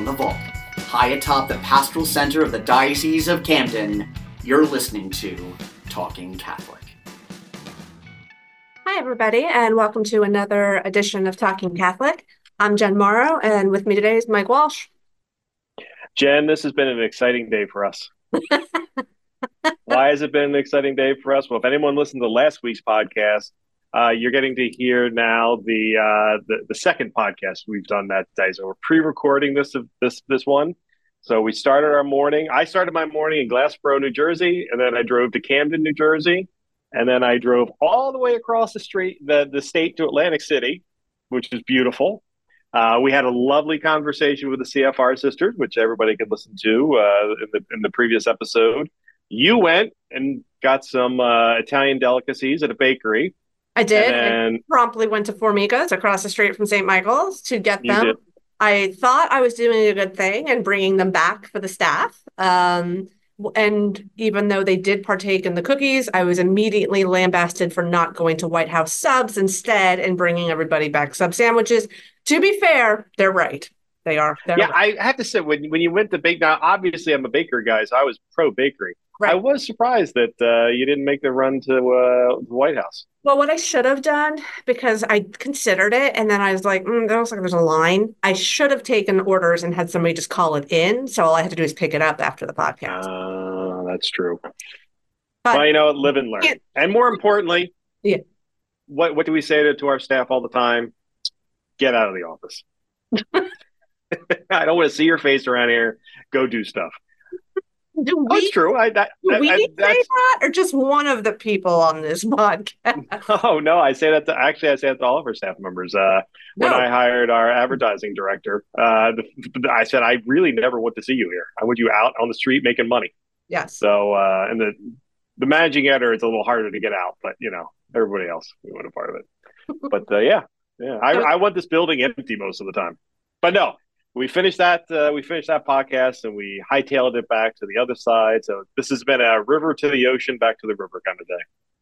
from the vault, high atop the pastoral center of the Diocese of Camden, you're listening to Talking Catholic. Hi, everybody, and welcome to another edition of Talking Catholic. I'm Jen Morrow, and with me today is Mike Walsh. Jen, this has been an exciting day for us. Why has it been an exciting day for us? Well, if anyone listened to last week's podcast, you're getting to hear now the second podcast we've done that day. So we're pre-recording this one. So we started our morning. I started my morning in Glassboro, New Jersey, and then I drove to Camden, New Jersey, and then I drove all the way across the state to Atlantic City, which is beautiful. We had a lovely conversation with the CFR sisters, which everybody could listen to in the previous episode. You went and got some Italian delicacies at a bakery. I did. And I promptly went to Formica's across the street from St. Michael's to get them. Did. I thought I was doing a good thing and bringing them back for the staff. And even though they did partake in the cookies, I was immediately lambasted for not going to White House Subs instead and bringing everybody back sub sandwiches. To be fair, they're right. They are. Yeah, right. I have to say, when you went to bake, now obviously I'm a bakery guy, so I was pro bakery. Right. I was surprised that you didn't make the run to the White House. Well, what I should have done, because I considered it, and then I was like, that looks like there's a line. I should have taken orders and had somebody just call it in. So all I had to do is pick it up after the podcast. That's true. But, well, live and learn. Yeah. And more importantly, what do we say to our staff all the time? Get out of the office. I don't want to see your face around here. Go do stuff. That's true. Do we say that, or just one of the people on this podcast? Oh no, I say that to all of our staff members. When I hired our advertising director, I said I really never want to see you here. I want you out on the street making money. Yes. So, and the managing editor, it's a little harder to get out, but everybody else, we want a part of it. But I want this building empty most of the time. But no. We finished that podcast and we hightailed it back to the other side. So this has been a river to the ocean, back to the river kind of day.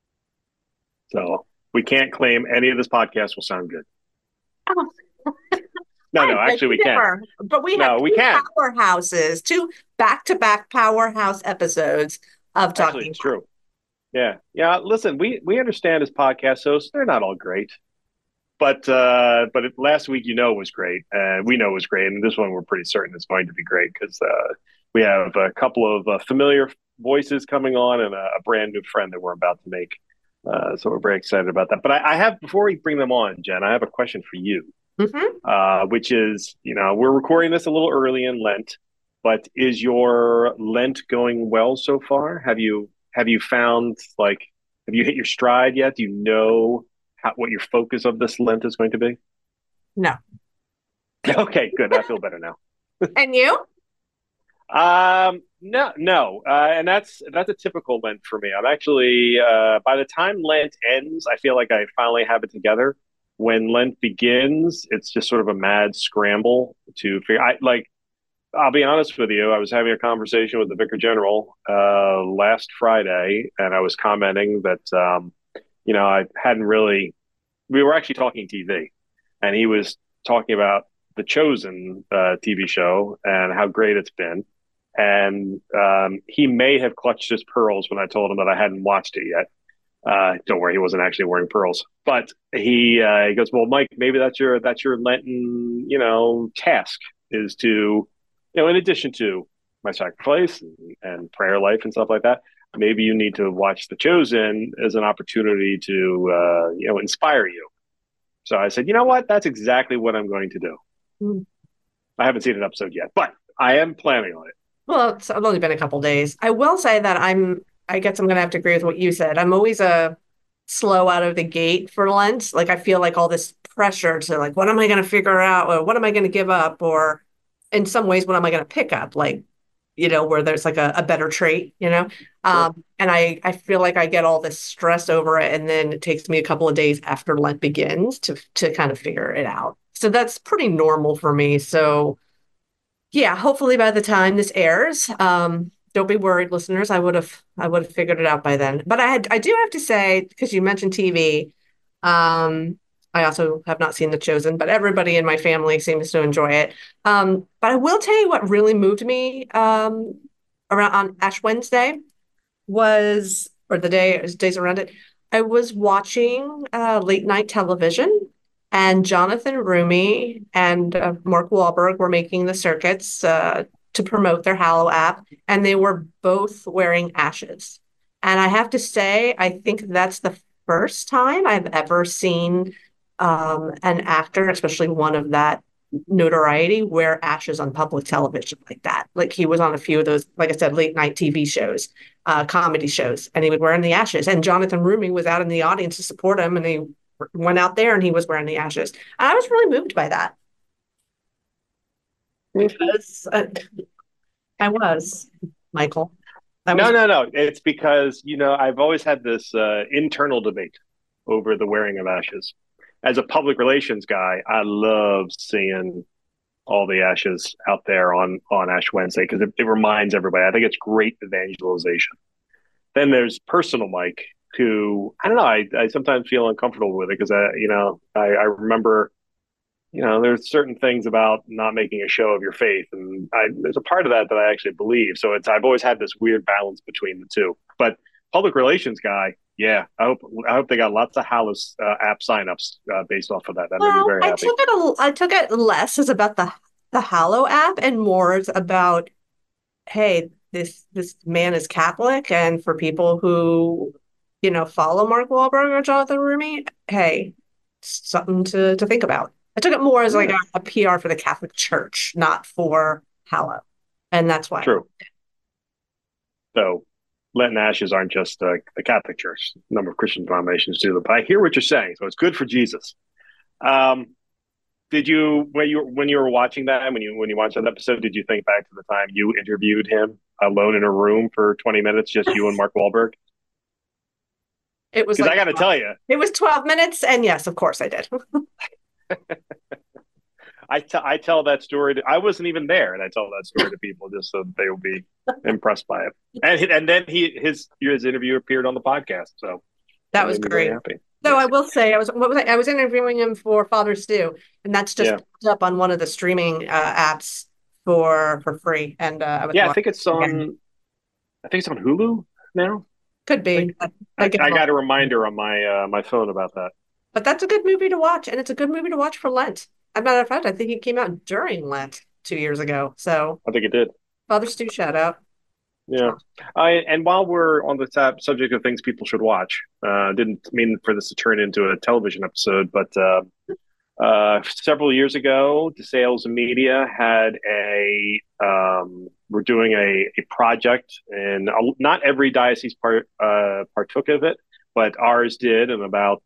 So we can't claim any of this podcast will sound good. Oh. No, actually we can't. But we have powerhouses, two back-to-back powerhouse episodes of Talking. Actually, it's true. Yeah. Listen, we understand as podcast hosts, they're not all great. But last week, was great. We know it was great. And this one, we're pretty certain it's going to be great because we have a couple of familiar voices coming on and a brand new friend that we're about to make. So we're very excited about that. But I have, before we bring them on, Jen, I have a question for you, which is, we're recording this a little early in Lent, but is your Lent going well so far? Have you found, have you hit your stride yet? Do you know what your focus of this Lent is going to be? No. Okay, good. I feel better now. And you? No. And that's a typical Lent for me. I'm actually, by the time Lent ends, I feel like I finally have it together. When Lent begins, it's just sort of a mad scramble to figure. I'll be honest with you. I was having a conversation with the Vicar General last Friday, and I was commenting that I hadn't really. We were actually talking TV, and he was talking about The Chosen TV show and how great it's been. And he may have clutched his pearls when I told him that I hadn't watched it yet. Don't worry, he wasn't actually wearing pearls. But he goes, "Well, Mike, maybe that's your Lenten, task is to, in addition to my sacrifice and prayer life and stuff like that." Maybe you need to watch The Chosen as an opportunity to, inspire you. So I said, you know what? That's exactly what I'm going to do. I haven't seen an episode yet, but I am planning on it. Well, it's only been a couple days. I will say that I guess I'm going to have to agree with what you said. I'm always a slow out of the gate for Lent. I feel like all this pressure to what am I going to figure out? Or what am I going to give up? Or in some ways, what am I going to pick up? Where there's a better trait, Sure. And I feel like I get all this stress over it. And then it takes me a couple of days after Lent begins to kind of figure it out. So that's pretty normal for me. So yeah, hopefully by the time this airs, don't be worried, listeners. I would have figured it out by then. But I do have to say, because you mentioned TV, I also have not seen The Chosen, but everybody in my family seems to enjoy it. But I will tell you what really moved me around on Ash Wednesday was, or the days around it. I was watching late night television, and Jonathan Rumi and Mark Wahlberg were making the circuits to promote their Hallow app, and they were both wearing ashes. And I have to say, I think that's the first time I've ever seen an actor, especially one of that notoriety, wear ashes on public television like that. Like he was on a few of those, like I said, late night TV shows, comedy shows, and he would wear in the ashes. And Jonathan Rumi was out in the audience to support him, and he went out there and he was wearing the ashes. And I was really moved by that because I was, Michael. I was, No. It's because, I've always had this internal debate over the wearing of ashes. As a public relations guy, I love seeing all the ashes out there on Ash Wednesday because it reminds everybody. I think it's great evangelization. Then there's personal Mike, who I don't know. I sometimes feel uncomfortable with it because I remember there's certain things about not making a show of your faith, and there's a part of that I actually believe. So I've always had this weird balance between the two. But public relations guy, yeah, I hope they got lots of Hallows app signups based off of that. That made me well, very happy. I took it less as about the Hallow app and more as about, hey, this man is Catholic, and for people who follow Mark Wahlberg or Jonathan Rumi, hey, something to think about. I took it more as like Yeah, a PR for the Catholic Church, not for Hallow, and that's why. true. So Lenten ashes aren't just the Catholic Church. A number of Christian denominations do them. But I hear what you're saying. So it's good for Jesus. Um, did you when you were watching that when you watched that episode, did you think back to the time you interviewed him alone in a room for 20 minutes, just you and Mark Wahlberg? It was Because like I got to tell you, it was 12 minutes, and yes, of course I did. I tell that story. I wasn't even there, and I tell that story to people just so they will be impressed by it. And then his interview appeared on the podcast, so That that was made me very great. happy. So Yes. I will say, I was interviewing him for Father Stew, and that's just Yeah. popped up on one of the streaming apps for free. And I was Yeah, watching it again. I think it's on Hulu now. Could I think be. I get I them all. got a reminder on my phone about that. But that's a good movie to watch, and it's a good movie to watch for Lent. As a matter of fact, I think it came out during Lent 2 years ago. So I think it did. Father Stew, shout out. Yeah. And while we're on the subject of things people should watch, didn't mean for this to turn into a television episode, but several years ago, DeSales Media had we're doing a project, and not every diocese partook of it, but ours did, and about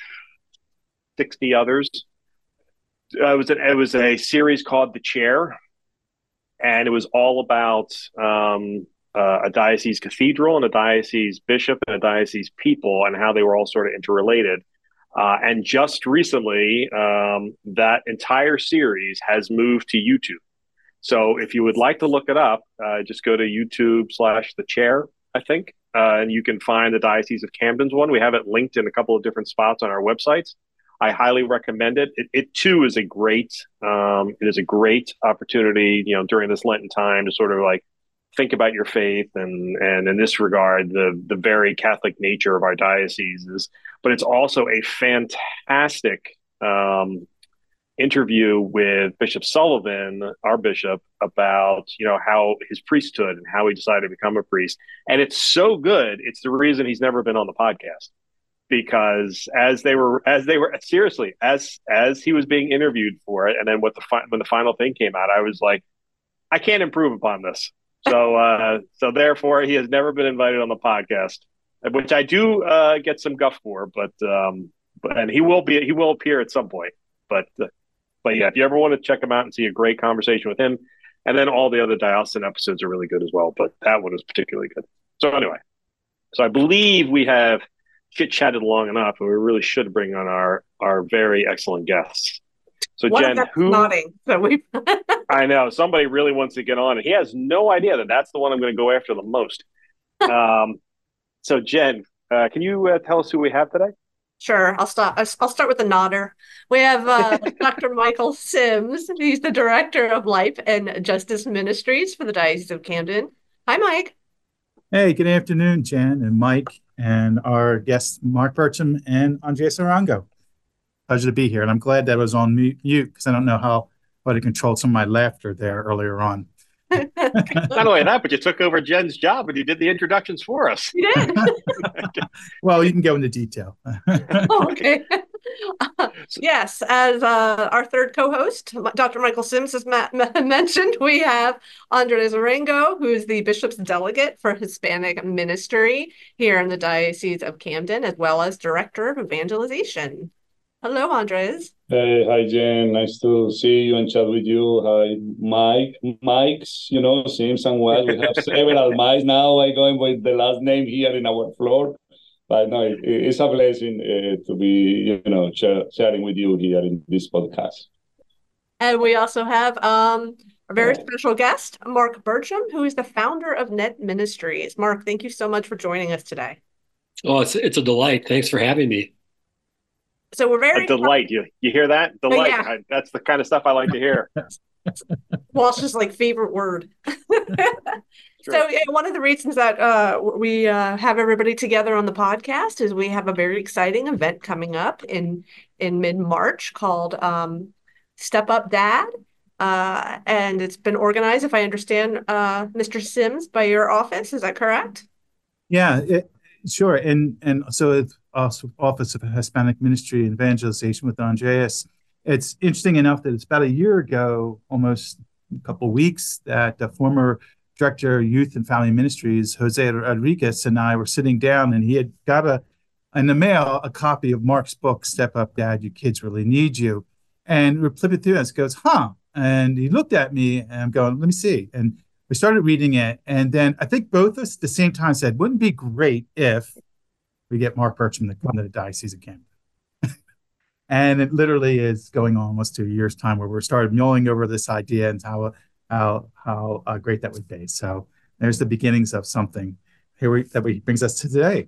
60 others. It was a series called The Chair, and it was all about a diocese cathedral and a diocese bishop and a diocese people and how they were all sort of interrelated. And just recently, that entire series has moved to YouTube. So if you would like to look it up, just go to YouTube/The Chair, I think, and you can find the Diocese of Camden's one. We have it linked in a couple of different spots on our websites. I highly recommend it. It too is it is a great opportunity, during this Lenten time to sort of like think about your faith and in this regard, the very Catholic nature of our dioceses. But it's also a fantastic interview with Bishop Sullivan, our bishop, about how his priesthood and how he decided to become a priest. And it's so good, it's the reason he's never been on the podcast. Because as they were seriously, as he was being interviewed for it, and then when the final thing came out, I was like, I can't improve upon this. So therefore, he has never been invited on the podcast, which I do get some guff for. But and he will appear at some point. But yeah, if you ever want to check him out and see a great conversation with him, and then all the other diocesan episodes are really good as well. But that one is particularly good. So anyway, I believe we have chit chatted long enough, and we really should bring on our very excellent guests. So One Jen, of them is nodding. So we I know somebody really wants to get on, and he has no idea that that's the one I'm going to go after the most. So Jen, can you tell us who we have today? Sure, I'll start with the nodder. We have Dr. Michael Sims. He's the director of Life and Justice Ministries for the Diocese of Camden. Hi, Mike. Hey, good afternoon, Jen and Mike, and our guests, Mark Burcham and Andrea Sarango. Pleasure to be here, and I'm glad that was on mute because I don't know how to control some of my laughter there earlier on. Not only that, but you took over Jen's job and you did the introductions for us. You did. Well, you can go into detail. Oh, okay. Yes, as our third co-host, Dr. Michael Sims has mentioned, we have Andres Arango, who is the bishop's delegate for Hispanic ministry here in the Diocese of Camden, as well as director of evangelization. Hello, Andres. Hey, hi Jen. Nice to see you and chat with you. Hi, Mike. Mike's, Sims and West. We have several Mikes now. I'm going with the last name here in our floor. But no, it's a blessing to be, chatting with you here in this podcast. And we also have a very special guest, Mark Burcham, who is the founder of Net Ministries. Mark, thank you so much for joining us today. Oh, it's a delight. Thanks for having me. So we're very a delight. You hear that? Delight. Yeah. That's the kind of stuff I like to hear. Walsh's favorite word. So one of the reasons that we have everybody together on the podcast is we have a very exciting event coming up in mid-March called Step Up Dad. And it's been organized, if I understand, Mr. Sims, by your office. Is that correct? Yeah, sure. And so it's Office of Hispanic Ministry and Evangelization with Andreas. It's interesting enough that it's about a year ago, almost a couple of weeks, that the former Director of Youth and Family Ministries, Jose Rodriguez, and I were sitting down, and he had got in the mail a copy of Mark's book, Step Up Dad, Your Kids Really Need You. And we're flipping through it, and he goes, And he looked at me, and I'm going, let me see. And we started reading it, and then I think both of us at the same time said, wouldn't it be great if we get Mark Burcham to come to the Diocese of Camden? And it literally is going on almost 2 years' time where we started mulling over this idea and how great that would be. So there's the beginnings of something that brings us to today.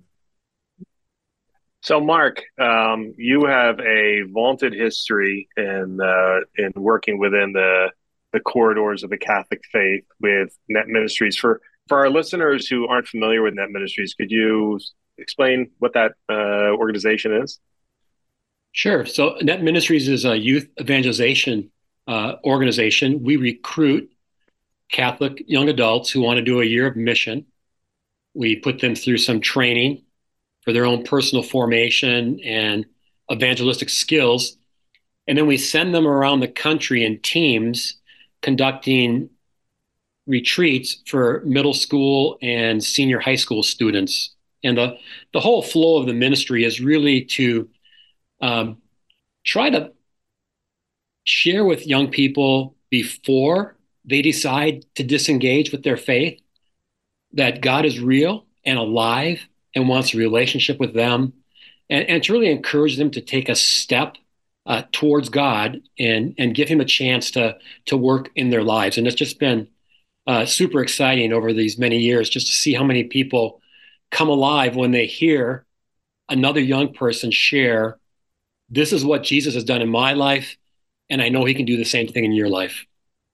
So, Mark, you have a vaunted history in working within the corridors of the Catholic faith with Net Ministries. For our listeners who aren't familiar with Net Ministries, could you explain what that organization is? Sure. So Net Ministries is a youth evangelization organization. We recruit Catholic young adults who want to do a year of mission. We put them through some training for their own personal formation and evangelistic skills. And then we send them around the country in teams conducting retreats for middle school and senior high school students. And the whole flow of the ministry is really to try to share with young people before they decide to disengage with their faith that God is real and alive and wants a relationship with them, and to really encourage them to take a step towards God and give him a chance to work in their lives. And it's just been super exciting over these many years just to see how many people come alive when they hear another young person share, this is what Jesus has done in my life, and I know he can do the same thing in your life.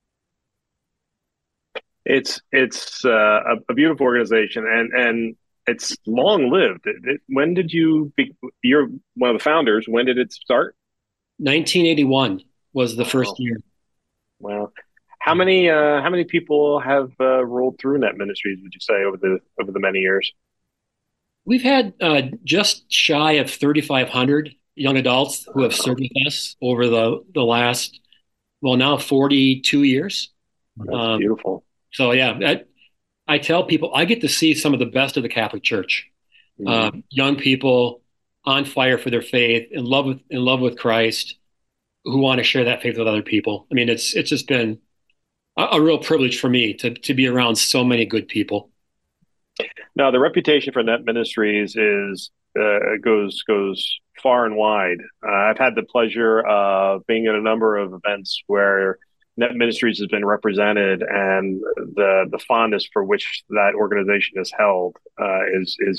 It's a beautiful organization, and it's long lived. When did you're one of the founders. When did it start? 1981 was the first year. Wow. How many people have rolled through Net Ministries, would you say, over the many years? We've had just shy of 3,500 young adults who have served with us over the last, now 42 years. That's beautiful. So yeah, I tell people I get to see some of the best of the Catholic Church. Mm-hmm. Young people on fire for their faith, in love with Christ, who want to share that faith with other people. I mean, it's just been a real privilege for me to be around so many good people. Now, the reputation for Net Ministries goes far and wide. I've had the pleasure of being at a number of events where Net Ministries has been represented, and the fondness for which that organization is held is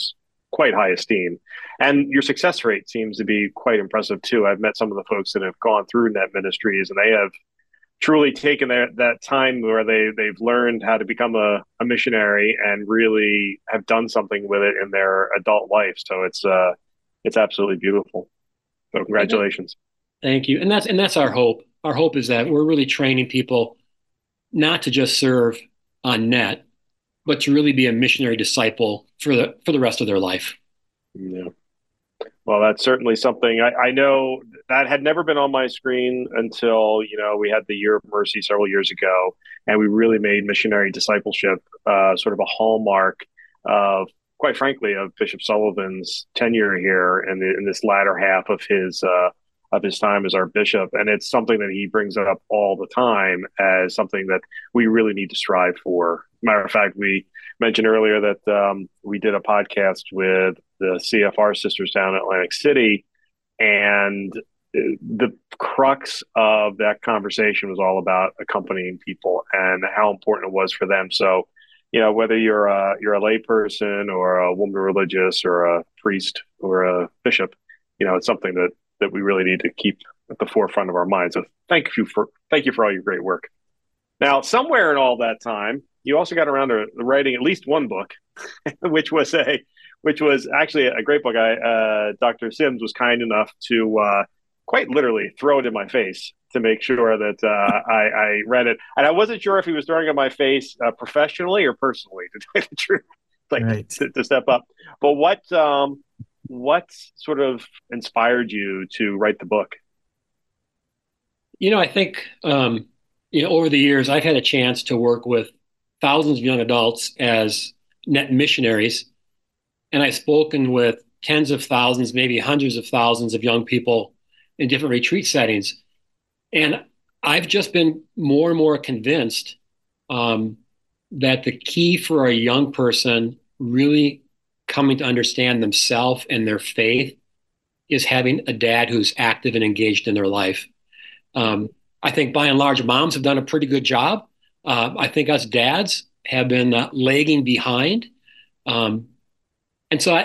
quite high esteem. And your success rate seems to be quite impressive too. I've met some of the folks that have gone through Net Ministries, and they have truly taken that time where they've learned how to become a missionary and really have done something with it in their adult life. So it's absolutely beautiful. So congratulations. Thank you. And that's our hope. Our hope is that we're really training people not to just serve on net, but to really be a missionary disciple for the rest of their life. Yeah. Well, that's certainly something I know that had never been on my screen until, we had the Year of Mercy several years ago, and we really made missionary discipleship sort of a hallmark of, quite frankly, of Bishop Sullivan's tenure here in this latter half of his time as our bishop. And it's something that he brings up all the time as something that we really need to strive for. Matter of fact, we mentioned earlier that we did a podcast with the CFR sisters down in Atlantic City, and the crux of that conversation was all about accompanying people and how important it was for them. So, whether you're a lay person or a woman religious or a priest or a bishop, it's something that we really need to keep at the forefront of our minds. So thank you for all your great work. Now, somewhere in all that time, you also got around to writing at least one book, which was actually a great book. Dr. Sims was kind enough to quite literally throw it in my face to make sure that I read it. And I wasn't sure if he was throwing it in my face professionally or personally, to tell you the truth, Right. to step up. But what sort of inspired you to write the book? I think, over the years, I've had a chance to work with thousands of young adults as net missionaries. And I've spoken with tens of thousands, maybe hundreds of thousands of young people in different retreat settings. And I've just been more and more convinced that the key for a young person really coming to understand themselves and their faith is having a dad who's active and engaged in their life. I think by and large, moms have done a pretty good job. I think us dads have been lagging behind. And so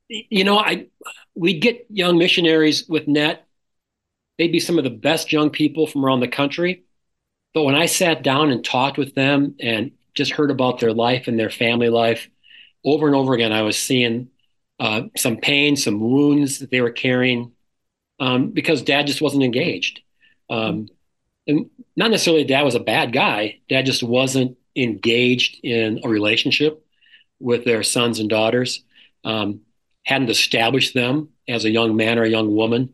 we get young missionaries with Net. They'd be some of the best young people from around the country. But when I sat down and talked with them and just heard about their life and their family life, over and over again, I was seeing some pain, some wounds that they were carrying because dad just wasn't engaged. And not necessarily dad was a bad guy. Dad just wasn't engaged in a relationship with their sons and daughters, hadn't established them as a young man or a young woman.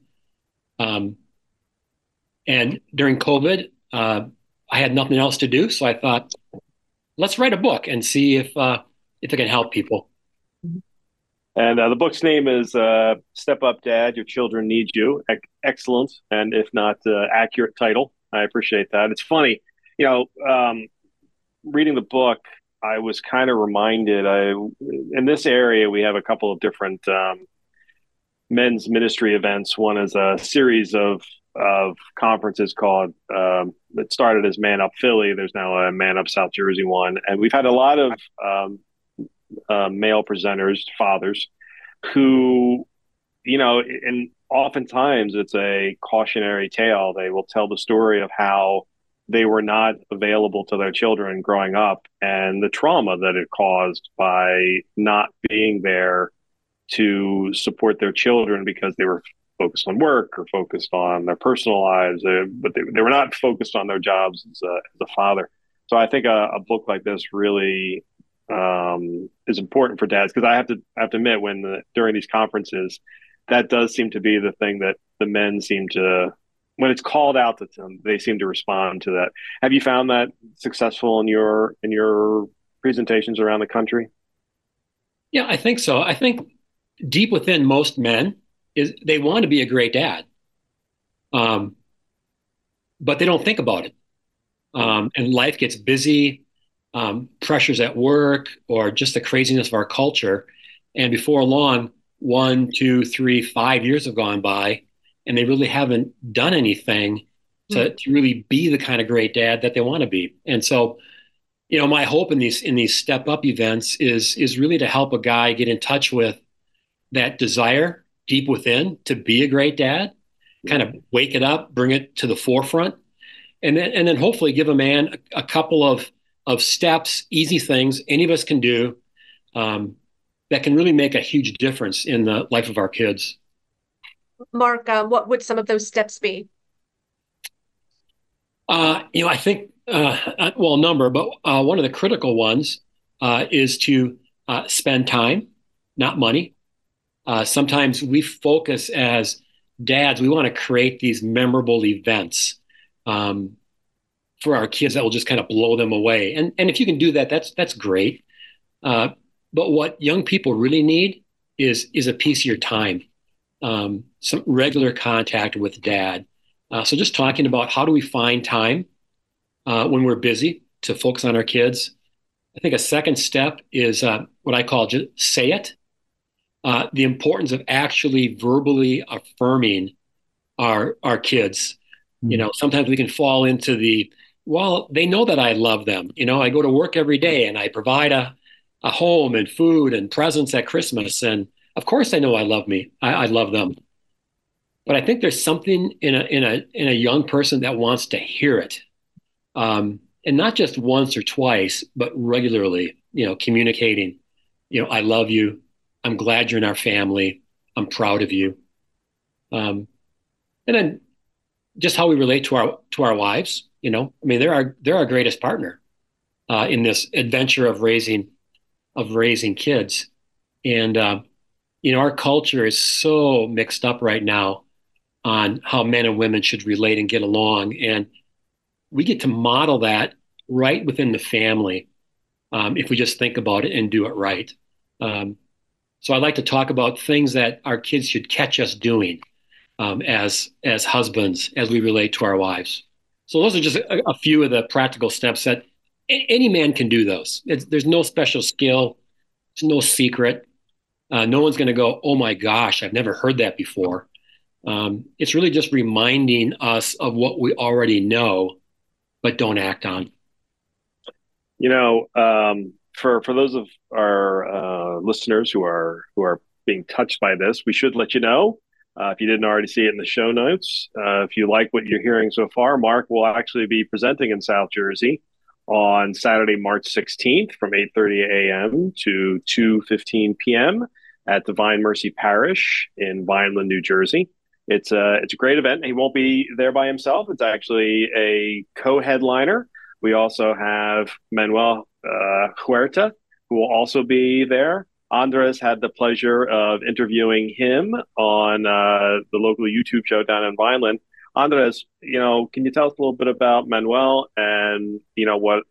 And during COVID, I had nothing else to do. So I thought, let's write a book and see if it can help people. And the book's name is Step Up, Dad, Your Children Need You. Excellent, and if not accurate title. I appreciate that. It's funny, reading the book, I was kind of reminded, in this area, we have a couple of different men's ministry events. One is a series of conferences called, that started as Man Up Philly. There's now a Man Up South Jersey one. And we've had a lot of male presenters, fathers, who, and oftentimes it's a cautionary tale. They will tell the story of how they were not available to their children growing up and the trauma that it caused by not being there to support their children because they were focused on work or focused on their personal lives, but they were not focused on their jobs as a father. So I think a book like this really is important for dads, because I have to admit, during these conferences, that does seem to be the thing that the men seem to, when it's called out to them, they seem to respond to that. Have you found that successful in your presentations around the country? Yeah, I think so. I think deep within most men is they want to be a great dad, but they don't think about it. And life gets busy, pressures at work, or just the craziness of our culture. And before long, 1, 2, 3, 5 years have gone by, and they really haven't done anything to really be the kind of great dad that they want to be. And so, my hope in these step up events is really to help a guy get in touch with that desire deep within to be a great dad, kind of wake it up, bring it to the forefront, and then hopefully give a man a couple of steps, easy things any of us can do that can really make a huge difference in the life of our kids. Mark, what would some of those steps be? I think, well, a number, but one of the critical ones is to spend time, not money. Sometimes we focus as dads, we want to create these memorable events for our kids that will just kind of blow them away. And if you can do that, that's great. But what young people really need is a piece of your time, some regular contact with dad. So just talking about how do we find time when we're busy to focus on our kids. I think a second step is what I call just say it. The importance of actually verbally affirming our kids. Sometimes we can fall into well, they know that I love them. I go to work every day and I provide a home and food and presents at Christmas. And of course they know I love them. But I think there's something in a young person that wants to hear it. And not just once or twice, but regularly, communicating, I love you. I'm glad you're in our family. I'm proud of you. And then just how we relate to our wives, they're our greatest partner in this adventure of raising kids. And our culture is so mixed up right now on how men and women should relate and get along. And we get to model that right within the family if we just think about it and do it right. So I'd like to talk about things that our kids should catch us doing as husbands as we relate to our wives. So those are just a few of the practical steps that any man can do those. There's no special skill. There's no secret. No one's going to go, oh my gosh, I've never heard that before. It's really just reminding us of what we already know, but don't act on. For those of our listeners who are being touched by this, we should let you know, if you didn't already see it in the show notes, if you like what you're hearing so far, Mark will actually be presenting in South Jersey on Saturday, March 16th from 8:30 a.m. to 2:15 p.m. at Divine Mercy Parish in Vineland, New Jersey. It's a great event. He won't be there by himself. It's actually a co-headliner. We also have Manuel Huerta, who will also be there. Andres had the pleasure of interviewing him on the local YouTube show down in Vineland. Andres, can you tell us a little bit about Manuel and what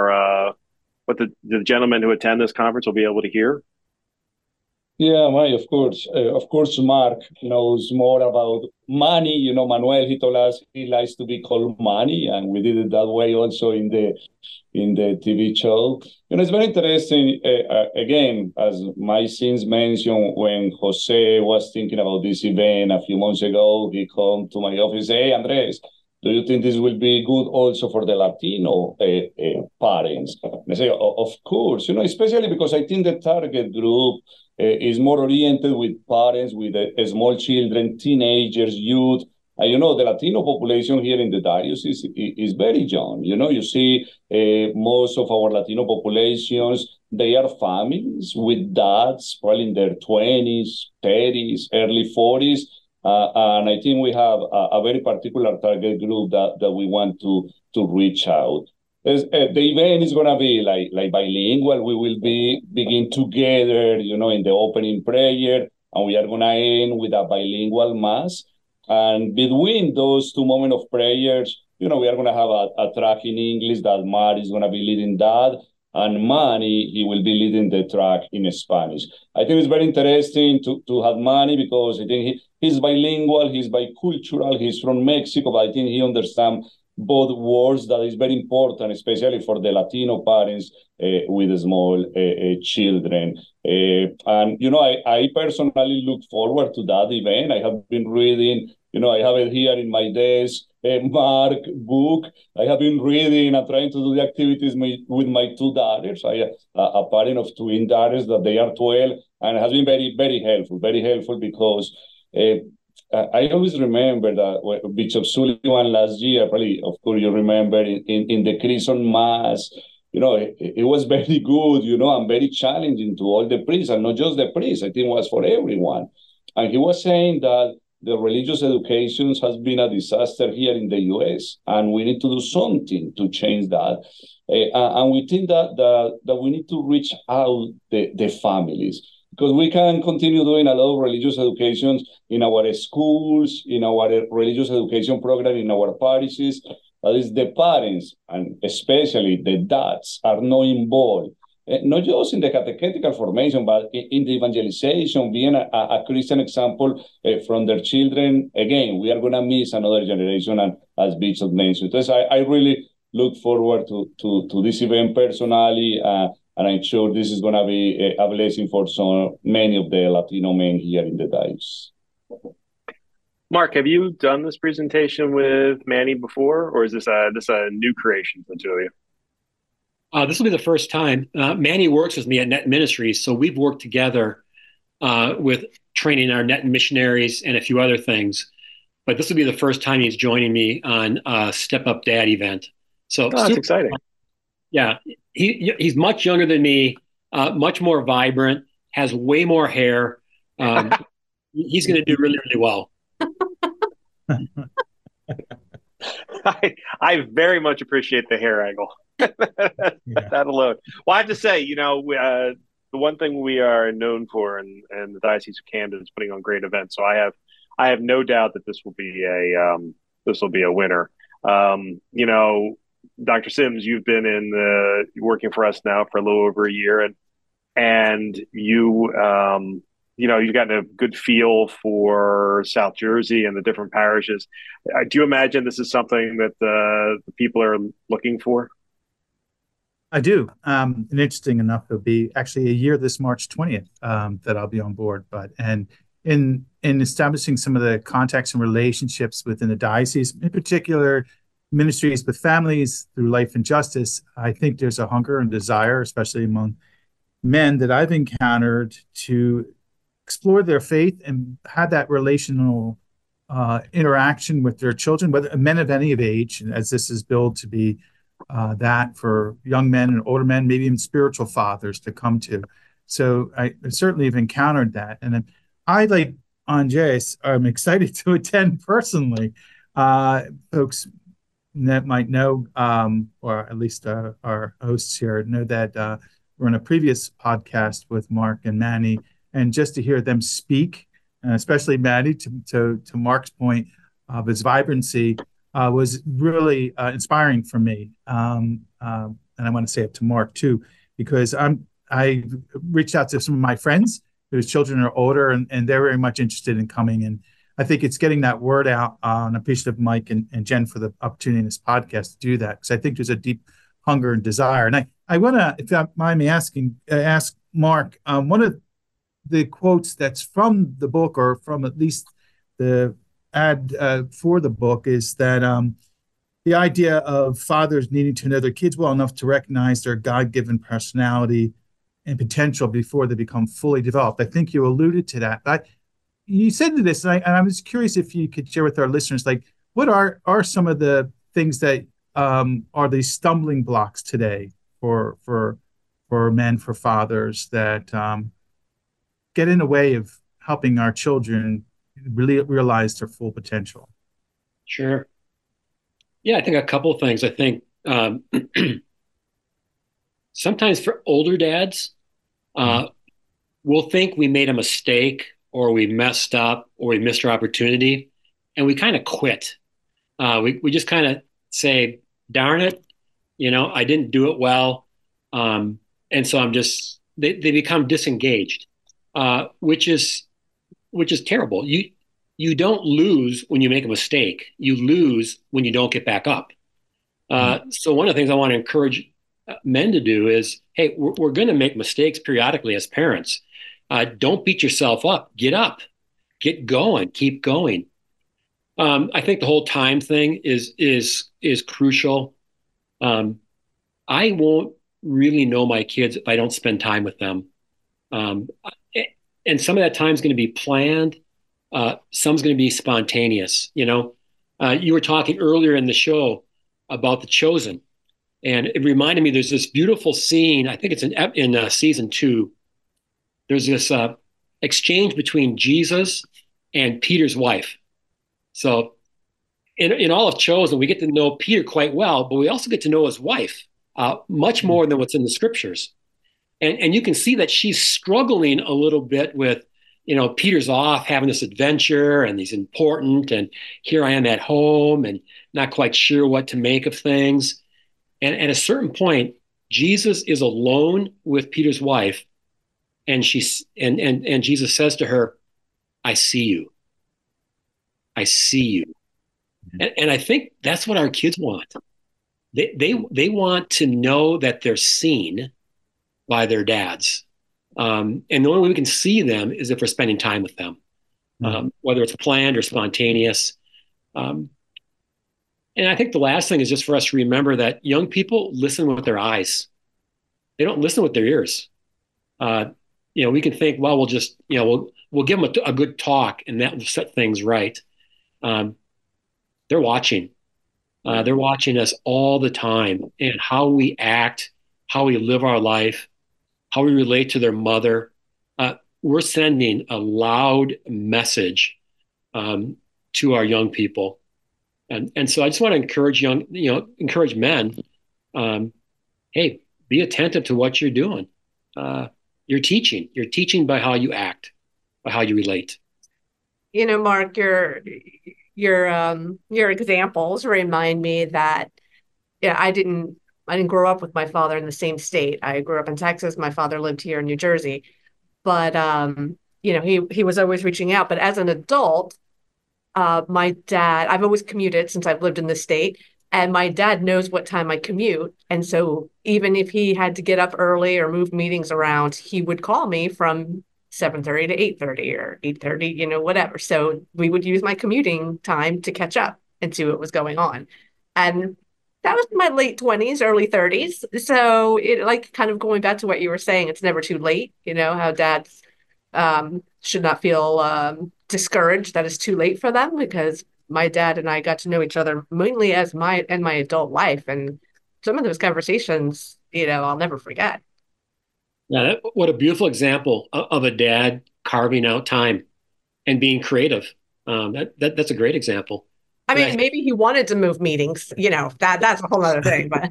the gentlemen who attend this conference will be able to hear? Yeah, Mike, of course. Of course, Mark knows more about money. Manuel, he told us he likes to be called money, and we did it that way also in the TV show. It's very interesting. Again, as my sins mentioned, when Jose was thinking about this event a few months ago, he came to my office, hey, Andres, do you think this will be good also for the Latino parents? And I say, of course, especially because I think the target group is more oriented with parents with small children, teenagers, youth. And the Latino population here in the diocese is very young. You see most of our Latino populations, they are families with dads, probably in their 20s, 30s, early 40s. And I think we have a very particular target group that we want to reach out. The event is going to be like bilingual. We will begin together, in the opening prayer, and we are going to end with a bilingual mass. And between those two moments of prayers, we are going to have a track in English that Mar is going to be leading that, and Manny, he will be leading the track in Spanish. I think it's very interesting to have Manny because I think he's bilingual, he's bicultural, he's from Mexico, but I think he understands both words. That is very important, especially for the Latino parents with small children. And, I personally look forward to that event. I have been reading I have it here in my desk, a Mark book. I have been reading and trying to do the activities with my two daughters. I a parent of twin daughters that they are 12, and it has been very helpful because I always remember that Bishop Sullivan last year, probably, of course, you remember in the Crimson Mass, it was very good, and very challenging to all the priests, and not just the priests. I think it was for everyone. And he was saying that the religious education has been a disaster here in the U.S., and we need to do something to change that. And we think that we need to reach out the families, because we can continue doing a lot of religious education in our schools, in our religious education program, in our parishes. That is, the parents, and especially the dads, are not involved, not just in the catechetical formation, but in the evangelization, being a Christian example from their children. Again, we are going to miss another generation, and as Bishop mentioned. So I really look forward to this event personally, and I'm sure this is going to be a blessing for so many of the Latino men here in the diocese. Mark, have you done this presentation with Manny before, or is this a new creation for the two of you? This will be the first time. Manny works with me at Net Ministries, so we've worked together with training our Net missionaries and a few other things. But this will be the first time he's joining me on a Step Up Dad event. So that's exciting. Yeah, he's much younger than me, much more vibrant, has way more hair. He's going to do really, really well. I very much appreciate the hair angle. That alone. Well, I have to say, the one thing we are known for in the Diocese of Camden is putting on great events. So I have no doubt that this will be a winner. Dr. Sims, you've been working for us now for a little over a year, and you've gotten a good feel for South Jersey and the different parishes. Do you imagine this is something that the people are looking for? I do. And interesting enough, it'll be actually a year this March 20th that I'll be on board. And in establishing some of the contacts and relationships within the diocese, in particular ministries with families through Life and Justice, I think there's a hunger and desire, especially among men that I've encountered, to explore their faith and have that relational interaction with their children, whether men of any age, as this is billed to be that for young men and older men, maybe even spiritual fathers to come to. So I certainly have encountered that. And I, like Andres, I'm excited to attend personally. Folks that might know, or at least our hosts here know that we're in a previous podcast with Mark and Manny, and just to hear them speak, especially Manny, to Mark's point of his vibrancy, was really inspiring for me. And I want to say it to Mark too, because I reached out to some of my friends whose children are older, and they're very much interested in coming. And I think it's getting that word out. I'm appreciative of Mike and Jen for the opportunity in this podcast to do that, because I think there's a deep hunger and desire. And I want to, if you don't mind me asking, ask Mark, one of the quotes that's from the book, or from at least the ad for the book, is that the idea of fathers needing to know their kids well enough to recognize their God-given personality and potential before they become fully developed. I think you alluded to that. But you said to this, and I was curious if you could share with our listeners, like, what are some of the things that are the stumbling blocks today for men, for fathers, that get in the way of helping our children really realize their full potential? Sure. Yeah, I think a couple of things. I think sometimes for older dads, we'll think we made a mistake, or we messed up, or we missed our opportunity, and we kind of quit. We just kind of say, darn it, I didn't do it well. And so they become disengaged, which is terrible. You don't lose when you make a mistake. You lose when you don't get back up. So one of the things I want to encourage men to do is, hey, we're going to make mistakes periodically as parents. Don't beat yourself up. Get up, get going, keep going. I think the whole time thing is crucial. I won't really know my kids if I don't spend time with them. Um, and some of that time is going to be planned. Some's going to be spontaneous. You were talking earlier in the show about The Chosen, and it reminded me there's this beautiful scene. I think it's in season 2. There's this exchange between Jesus and Peter's wife. So in all of Chosen, we get to know Peter quite well, but we also get to know his wife much more than what's in the scriptures. And you can see that she's struggling a little bit with, Peter's off having this adventure and he's important. And here I am at home and not quite sure what to make of things. And at a certain point, Jesus is alone with Peter's wife. And and Jesus says to her, I see you. I see you. And I think that's what our kids want. They want to know that they're seen by their dads. And the only way we can see them is if we're spending time with them, whether it's planned or spontaneous. And I think the last thing is just for us to remember that young people listen with their eyes. They don't listen with their ears. We can think, well, we'll just, we'll give them a good talk and that will set things right. They're watching. They're watching us all the time, and how we act, how we live our life, how we relate to their mother. We're sending a loud message to our young people. And so I just want to encourage men, hey, be attentive to what you're doing. You're teaching by how you act, by how you relate. Mark, your examples remind me that I didn't grow up with my father in the same state. I grew up in Texas. My father lived here in New Jersey, but he was always reaching out. But as an adult, my dad, I've always commuted since I've lived in the state, and my dad knows what time I commute. And so even if he had to get up early or move meetings around, he would call me from 7:30 to 8:30 or 8:30, whatever. So we would use my commuting time to catch up and see what was going on. And that was my late 20s, early 30s. So it, like, kind of going back to what you were saying, it's never too late, how dads should not feel discouraged that it's too late for them, because my dad and I got to know each other mainly as my adult life. And some of those conversations, I'll never forget. Yeah, what a beautiful example of a dad carving out time and being creative. That's a great example. I mean, maybe he wanted to move meetings, that's a whole other thing. But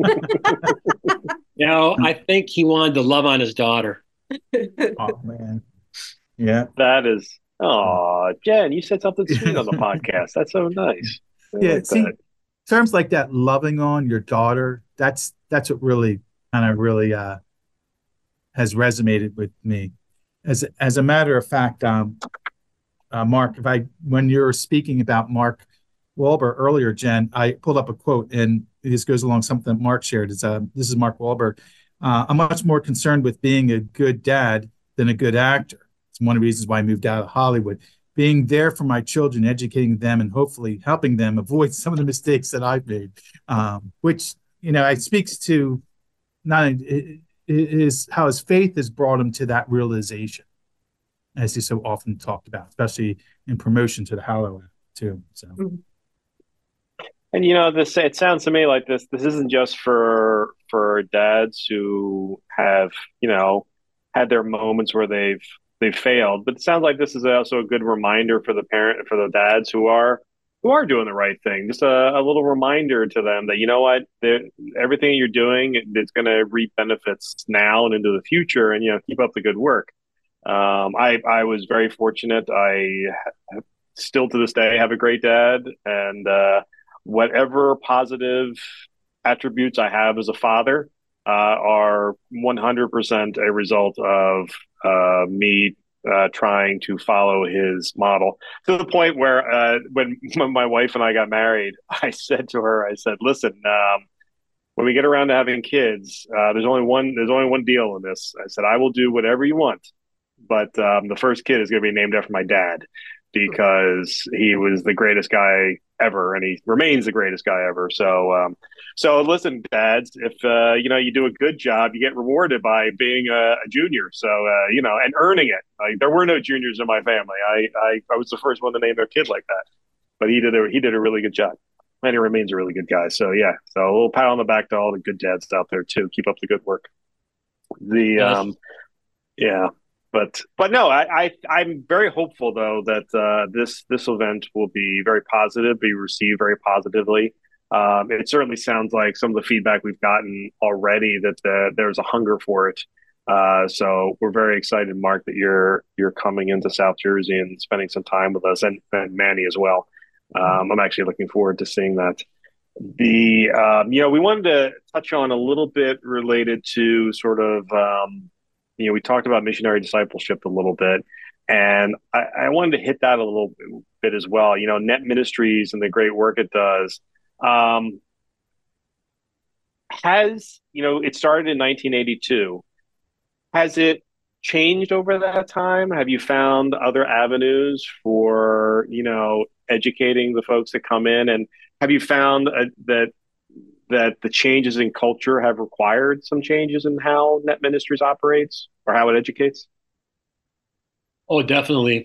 I think he wanted to love on his daughter. Oh man. Yeah. That is, Jen, you said something sweet on the podcast. That's so nice. See, terms like that, loving on your daughter, that's what really has resonated with me. As a matter of fact, Mark, when you were speaking about Mark Wahlberg earlier, Jen, I pulled up a quote, and this goes along something that Mark shared. This is Mark Wahlberg. I'm much more concerned with being a good dad than a good actor. It's one of the reasons why I moved out of Hollywood. Being there for my children, educating them, and hopefully helping them avoid some of the mistakes that I've made, which it speaks to not is how his faith has brought him to that realization, as he so often talked about, especially in promotion to the Halloween too. So. And it sounds to me like this isn't just for dads who have had their moments where they've failed, but it sounds like this is also a good reminder for the dads who are doing the right thing. Just a little reminder to them that everything you're doing, it's going to reap benefits now and into the future, and keep up the good work. I was very fortunate. I still to this day have a great dad, and whatever positive attributes I have as a father are 100% a result of me trying to follow his model, to the point where when my wife and I got married, I said to her, listen, when we get around to having kids, there's only one deal in this. I said, I will do whatever you want, but the first kid is going to be named after my dad. because he was the greatest guy ever, and he remains the greatest guy ever. So listen, dads, if you do a good job, you get rewarded by being a junior. So and earning it. Like, there were no juniors in my family. I was the first one to name their kid like that, but he did a really good job, and he remains a really good guy. So yeah, so a little pat on the back to all the good dads out there too. Keep up the good work. Yeah. But no, I'm very hopeful though that this event will be very positive, be received very positively. It certainly sounds like some of the feedback we've gotten already that there's a hunger for it. So we're very excited, Mark, that you're coming into South Jersey and spending some time with us, and Manny as well. I'm actually looking forward to seeing that. We wanted to touch on a little bit related to sort of we talked about missionary discipleship a little bit, and I wanted to hit that a little bit as well. Net Ministries and the great work it does. It started in 1982. Has it changed over that time? Have you found other avenues for, educating the folks that come in? And have you found that the changes in culture have required some changes in how Net Ministries operates or how it educates? Oh, definitely.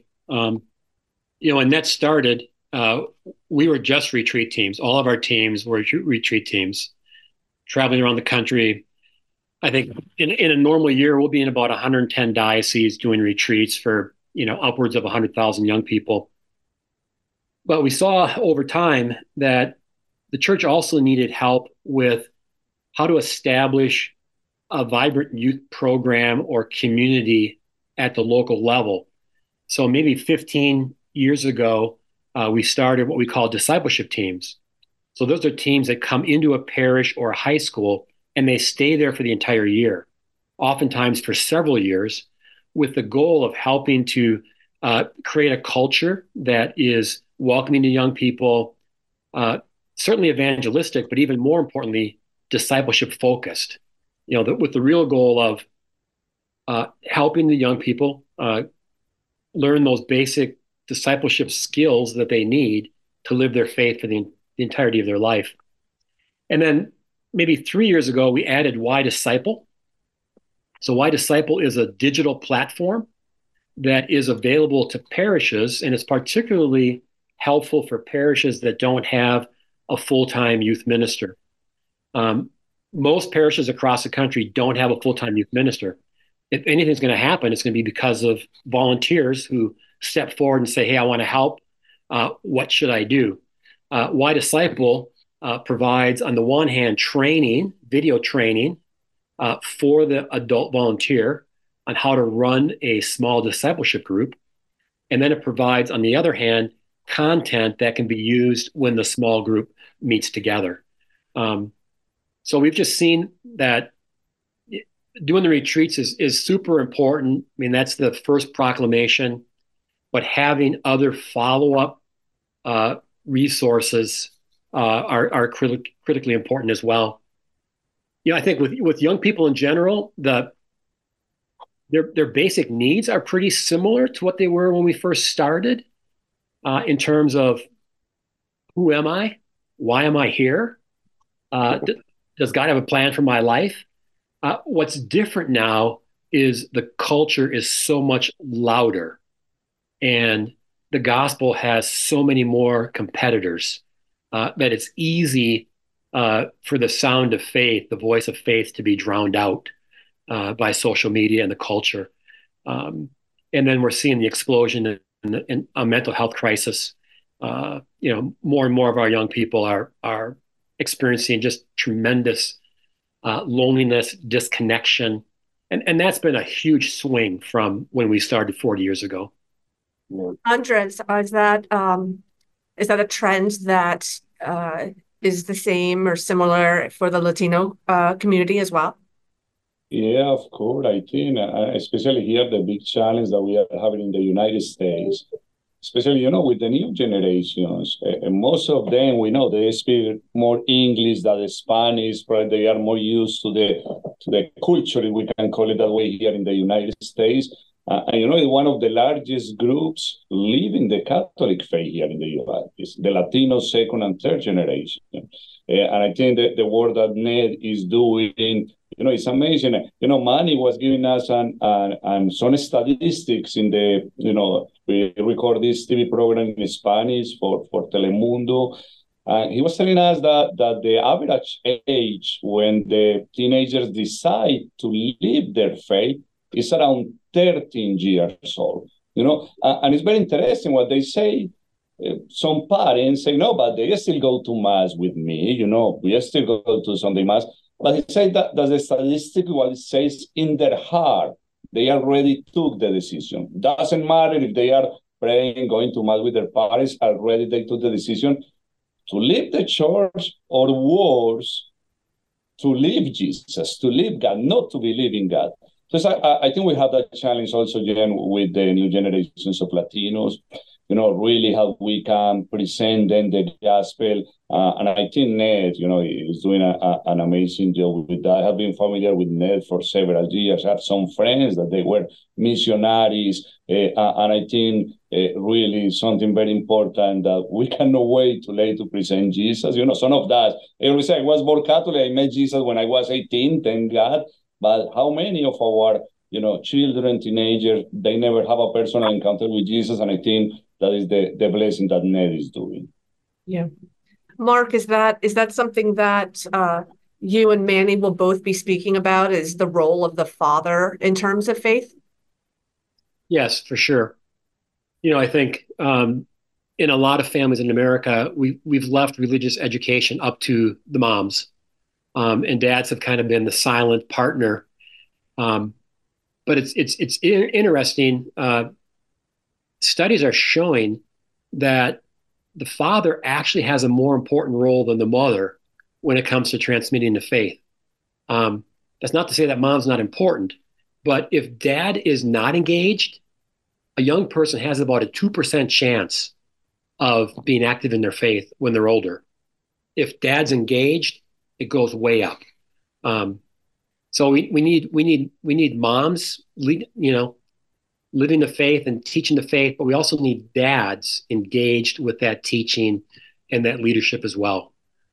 When Net started, we were just retreat teams. All of our teams were retreat teams, traveling around the country. I think in a normal year, we'll be in about 110 dioceses doing retreats for, upwards of 100,000 young people. But we saw over time that the church also needed help with how to establish a vibrant youth program or community at the local level. So maybe 15 years ago, we started what we call discipleship teams. So those are teams that come into a parish or a high school and they stay there for the entire year, oftentimes for several years, with the goal of helping to create a culture that is welcoming to young people, certainly evangelistic, but even more importantly, discipleship focused. With the real goal of helping the young people learn those basic discipleship skills that they need to live their faith for the entirety of their life. And then maybe 3 years ago, we added Why Disciple. So Why Disciple is a digital platform that is available to parishes, and it's particularly helpful for parishes that don't have a full-time youth minister. Most parishes across the country don't have a full-time youth minister. If anything's going to happen, it's going to be because of volunteers who step forward and say, hey, I want to help. What should I do? Why Disciple provides, on the one hand, video training for the adult volunteer on how to run a small discipleship group. And then it provides, on the other hand, content that can be used when the small group meets together. So we've just seen that doing the retreats is super important. I mean, that's the first proclamation, but having other follow-up resources are critically important as well. I think with young people in general, their basic needs are pretty similar to what they were when we first started, in terms of who am I? Why am I here? Does God have a plan for my life? What's different now is the culture is so much louder, and the gospel has so many more competitors that it's easy for the sound of faith, the voice of faith, to be drowned out by social media and the culture. And then we're seeing the explosion in a mental health crisis. More and more of our young people are experiencing just tremendous loneliness, disconnection. And that's been a huge swing from when we started 40 years ago. Andres, is that a trend that is the same or similar for the Latino community as well? Yeah, of course. I think, especially here, the big challenge that we are having in the United States, especially, with the new generations, and most of them, we know they speak more English than Spanish, but they are more used to the culture, if we can call it that way, here in the United States. And it's one of the largest groups living the Catholic faith here in the U.S. It's the Latino second and third generation. And I think that the work that Ned is doing, it's amazing. Manny was giving us some statistics in the, we record this TV program in Spanish for Telemundo. He was telling us that the average age when the teenagers decide to leave their faith is around 13 years old. And it's very interesting what they say. Some parents say, no, but they still go to Mass with me, we still go to Sunday Mass. But he said that the statistic, what it says in their heart, they already took the decision. Doesn't matter if they are praying, going to Mass with their parents, already they took the decision to leave the church, or worse, to leave Jesus, to leave God, not to believe in God. So I think we have that challenge also, Jen, with the new generations of Latinos, really how we can present them the gospel. And I think Ned, is doing an amazing job with that. I have been familiar with Ned for several years. I have some friends that they were missionaries. And I think really something very important that we cannot wait too late to present Jesus. Some of that, I always say I was born Catholic. I met Jesus when I was 18, thank God. But how many of our, children, teenagers, they never have a personal encounter with Jesus? And I think that is the blessing that Ned is doing. Yeah. Mark, is that something that you and Manny will both be speaking about, is the role of the father in terms of faith? Yes, for sure. I think in a lot of families in America, we've left religious education up to the moms. And dads have kind of been the silent partner. But it's interesting. Studies are showing that the father actually has a more important role than the mother when it comes to transmitting the faith. That's not to say that mom's not important, but if dad is not engaged, a young person has about a 2% chance of being active in their faith when they're older. If dad's engaged, it goes way up. So we need moms, living the faith and teaching the faith, but we also need dads engaged with that teaching and that leadership as well,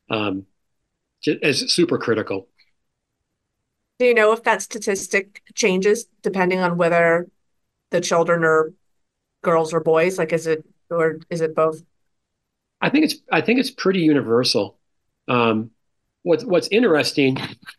as super critical. Do you know if that statistic changes depending on whether the children are girls or boys? Like, is it both? I think it's pretty universal. What's interesting,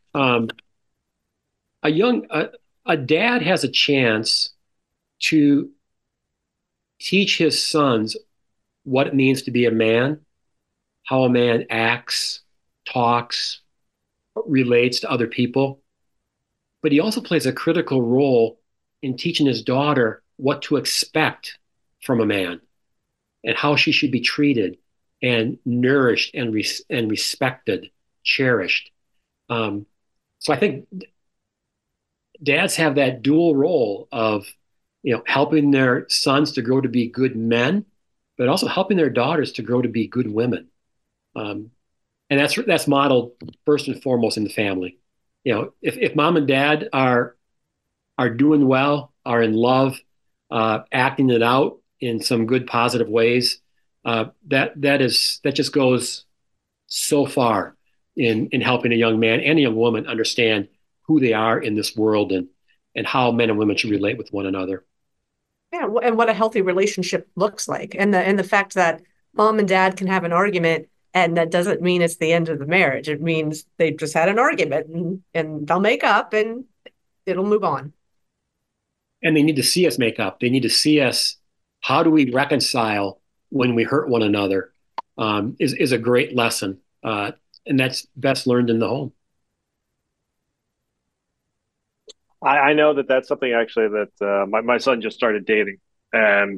a dad has a chance to teach his sons what it means to be a man, how a man acts, talks, relates to other people. But he also plays a critical role in teaching his daughter what to expect from a man and how she should be treated and nourished and respected, cherished. So I think dads have that dual role of, helping their sons to grow to be good men, but also helping their daughters to grow to be good women. And that's modeled first and foremost in the family. If mom and dad are doing well, are in love, acting it out in some good positive ways, that just goes so far in helping a young man and a young woman understand who they are in this world and how men and women should relate with one another. Yeah, and what a healthy relationship looks like, and the fact that mom and dad can have an argument, and that doesn't mean it's the end of the marriage. It means they just had an argument, and they'll make up, and it'll move on. And they need to see us make up. They need to see us. How do we reconcile when we hurt one another? Is a great lesson, and that's best learned in the home. I know that's something actually that my son just started dating, and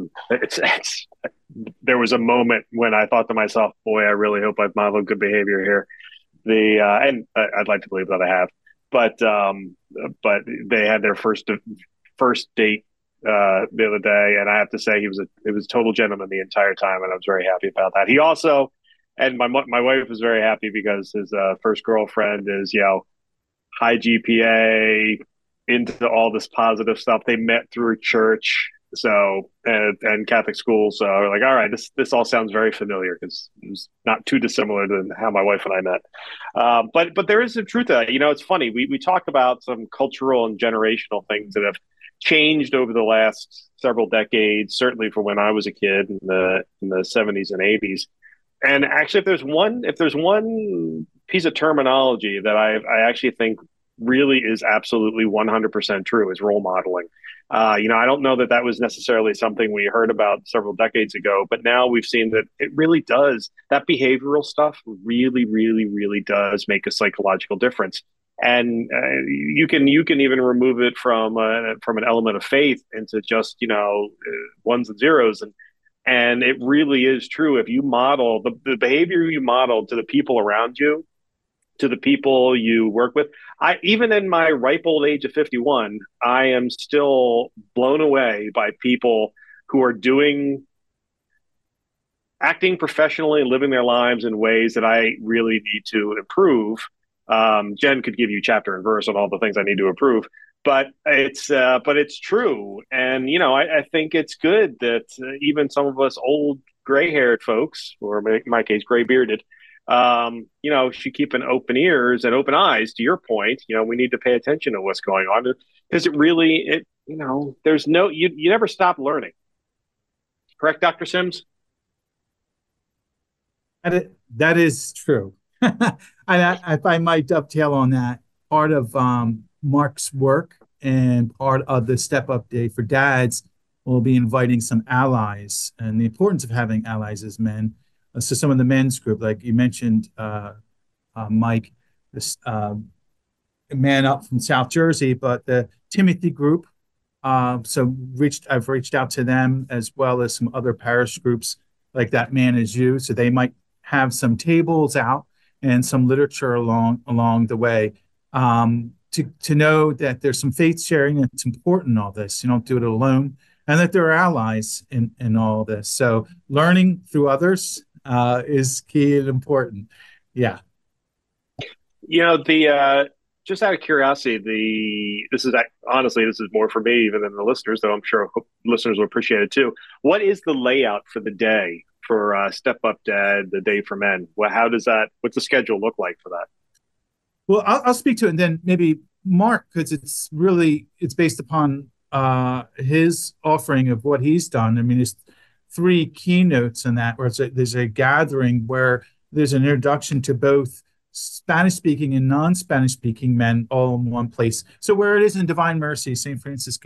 there was a moment when I thought to myself, "Boy, I really hope I've modeled good behavior here." And I'd like to believe that I have, but they had their first date the other day, and I have to say he was a total gentleman the entire time, and I was very happy about that. He also, and my wife was very happy because his first girlfriend is high GPA, into all this positive stuff. They met through church, so and Catholic school. So we're like, all right, this all sounds very familiar because it was not too dissimilar than how my wife and I met. But there is some truth to that. It's funny. We talk about some cultural and generational things that have changed over the last several decades. Certainly from when I was a kid in the 70s and 80s. And actually, if there's one piece of terminology that I actually think really is absolutely 100% true is role modeling. I don't know that was necessarily something we heard about several decades ago, but now we've seen that it really does. That behavioral stuff really, really, really does make a psychological difference. And you can even remove it from an element of faith into just ones and zeros, and it really is true. If you model the behavior you model to the people around you, to the people you work with. Even in my ripe old age of 51, I am still blown away by people who are acting professionally and living their lives in ways that I really need to improve. Jen could give you chapter and verse on all the things I need to improve, but it's true. And, I think it's good that even some of us old gray-haired folks, or in my case, gray-bearded, should keep an open ears and open eyes. To your point, we need to pay attention to what's going on because there's you never stop learning. Correct, Dr. Sims? That is true. If I might dovetail on that, part of Mark's work and part of the Step Up Day for Dads will be inviting some allies and the importance of having allies as men. So some of the men's group, like you mentioned, Mike, this man up from South Jersey, but the Timothy group. I've reached out to them as well as some other parish groups like That Man Is You. So they might have some tables out and some literature along the way to know that there's some faith sharing that's important in all this. You don't do it alone, and that there are allies in all this. So learning through others is key and important. Yeah. Just out of curiosity, this is more for me even than the listeners, though I'm sure listeners will appreciate it too. What is the layout for the day for Step Up Dad, the Day for Men? What's the schedule look like for that? Well, I'll speak to it, and then maybe Mark, because it's based upon his offering of what he's done. I mean, there's 3 keynotes in that, where there's a gathering where there's an introduction to both Spanish-speaking and non-Spanish-speaking men all in one place. So where it is in Divine Mercy, St. Francis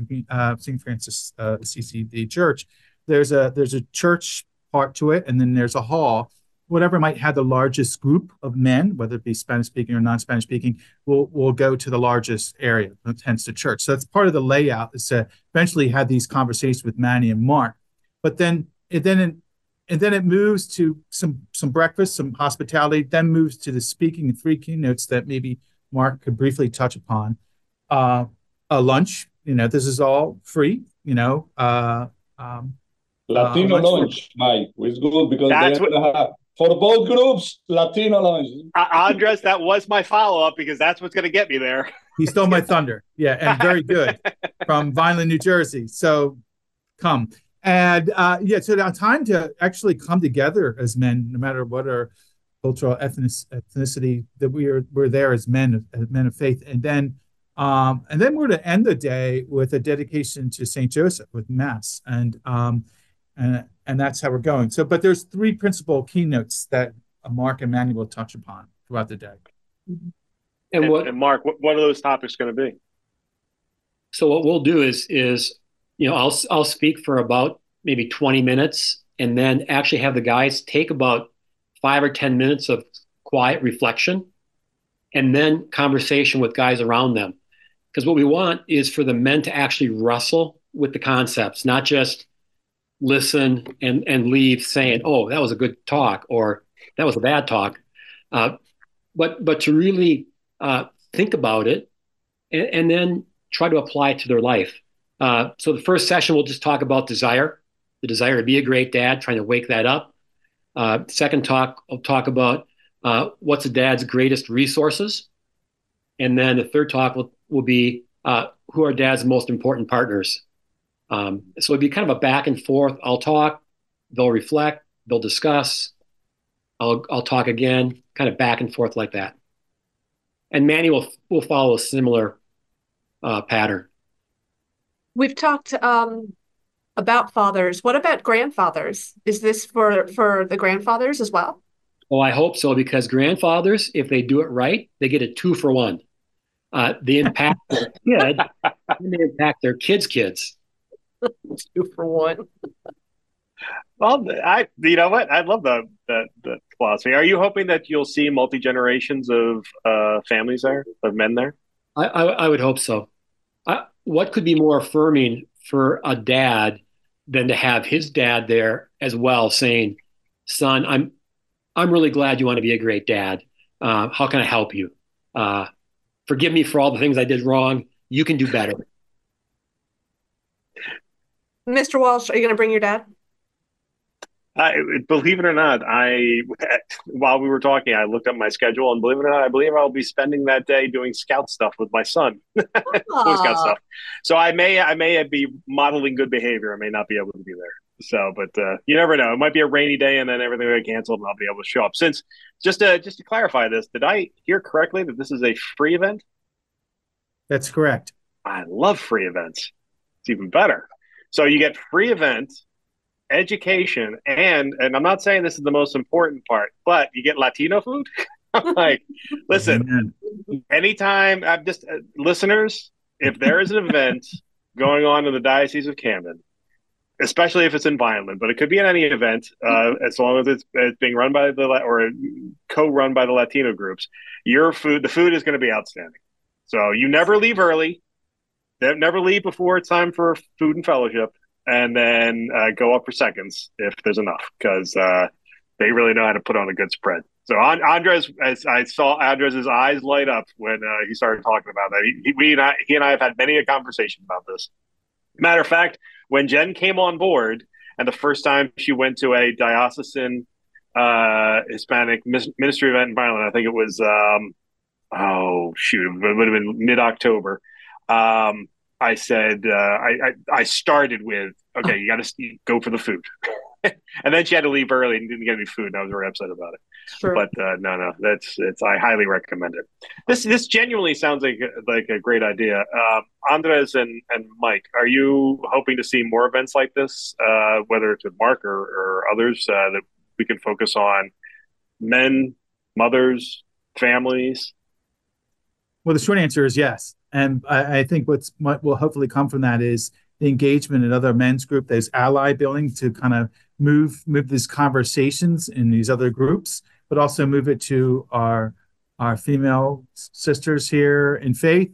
CCD Church, there's a church part to it, and then there's a hall. Whatever might have the largest group of men, whether it be Spanish-speaking or non-Spanish-speaking, will go to the largest area, hence the church. So that's part of the layout, is to eventually have these conversations with Manny and Mark. But then it moves to some breakfast, some hospitality, then moves to the speaking and 3 keynotes that maybe Mark could briefly touch upon. A lunch, this is all free, Latino lunch, Mike. It's good because for both groups, Latino lunch. Andres, that was my follow-up because that's what's going to get me there. He stole my thunder. Yeah, and very good from Vineland, New Jersey. So come. And so now time to actually come together as men, no matter what our cultural ethnicity, that we're there as men of faith. And then we're to end the day with a dedication to St. Joseph with Mass. And that's how we're going. So, but there's 3 principal keynotes that Mark and Manny will touch upon throughout the day. And Mark, what are those topics going to be? So what we'll do is I'll speak for about maybe 20 minutes, and then actually have the guys take about 5 or 10 minutes of quiet reflection, and then conversation with guys around them. Because what we want is for the men to actually wrestle with the concepts, not just listen and leave saying, "Oh, that was a good talk," or "That was a bad talk," but to really think about it and then try to apply it to their life. So the first session, we'll just talk about the desire to be a great dad, trying to wake that up. Second talk, I'll talk about what's a dad's greatest resources. And then the third talk will be who are dad's most important partners. So it'd be kind of a back and forth. I'll talk, they'll reflect, they'll discuss. I'll talk again, kind of back and forth like that. And Manny will follow a similar pattern. We've talked about fathers. What about grandfathers? Is this for the grandfathers as well? Oh, I hope so, because grandfathers, if they do it right, they get a 2-for-1. They impact their kid, and they impact their kids. 2-for-1. Well, you know what? I love the philosophy. Are you hoping that you'll see multi-generations of families there, of men there? I would hope so. What could be more affirming for a dad than to have his dad there as well, saying, "Son, I'm really glad you want to be a great dad. How can I help you? Forgive me for all the things I did wrong. You can do better." Mr. Walsh, are you going to bring your dad? Believe it or not, while we were talking, I looked up my schedule, and believe it or not, I believe I'll be spending that day doing scout stuff with my son, Boy Scout stuff. So I may be modeling good behavior. I may not be able to be there. So, but you never know. It might be a rainy day, and then everything will get canceled, and I'll be able to show up. Since just to clarify this, did I hear correctly that this is a free event? That's correct. I love free events. It's even better. So you get free events, education, and I'm not saying this is the most important part, but you get Latino food. I'm like, listen, anytime I'm just listeners, if there is an event going on in the Diocese of Camden, especially if it's in Vineland, but it could be in any event, as long as it's being run by or co-run by the Latino groups, the food is going to be outstanding. So you never leave early. Never leave before it's time for food and fellowship, and then go up for seconds if there's enough, because they really know how to put on a good spread. So Andres, as I saw Andres's eyes light up when he started talking about that. He and I have had many a conversation about this. Matter of fact, when Jen came on board, and the first time she went to a diocesan Hispanic ministry event in Vineland, I think it was it would have been mid-October. I said, I started with, okay, you got to go for the food. And then she had to leave early and didn't get any food, and I was very upset about it. Sure. But no, I highly recommend it. This genuinely sounds like a great idea. Andres and Mike, are you hoping to see more events like this, whether it's with Mark or others, that we can focus on men, mothers, families? Well, the short answer is yes. And I think what will hopefully come from that is the engagement in other men's group. There's ally building to kind of move these conversations in these other groups, but also move it to our female sisters here in faith,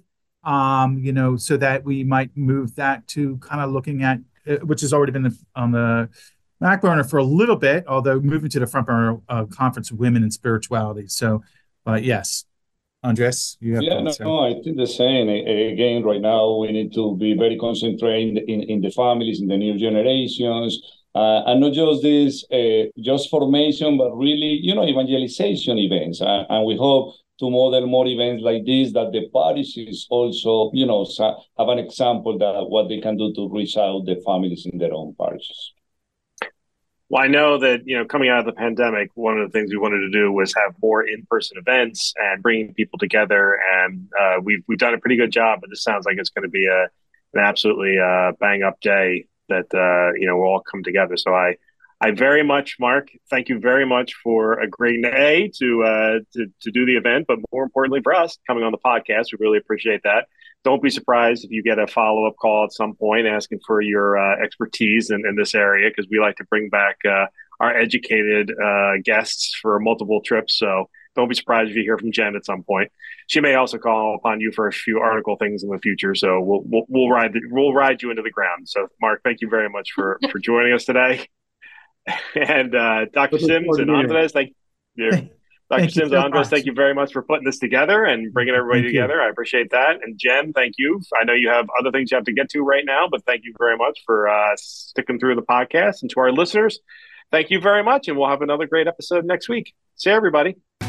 so that we might move that to kind of looking at, which has already been on the back burner for a little bit, although moving to the front burner, Conference of Women in Spirituality. So, yes. Andres, you have I think the same. Again, right now we need to be very concentrated in the families, in the new generations, and not just this, just formation, but really, evangelization events. And we hope to model more events like this, that the parishes also, have an example that what they can do to reach out the families in their own parishes. Well, I know that, coming out of the pandemic, one of the things we wanted to do was have more in-person events and bringing people together. And we've done a pretty good job, but this sounds like it's going to be an absolutely bang-up day that, we'll all come together. So I very much, Mark, thank you very much for agreeing to do the event, but more importantly for us coming on the podcast. We really appreciate that. Don't be surprised if you get a follow-up call at some point asking for your expertise in this area, because we like to bring back our educated guests for multiple trips. So don't be surprised if you hear from Jen at some point. She may also call upon you for a few article things in the future. So we'll ride you into the ground. So Mark, thank you very much for joining us today. And Dr. Sims and Andres, thank you. Dr. Sims and Andres, thank you very much for putting this together and bringing everybody together. I appreciate that. And Jen, thank you. I know you have other things you have to get to right now, but thank you very much for sticking through the podcast. And to our listeners, thank you very much. And we'll have another great episode next week. See you, everybody.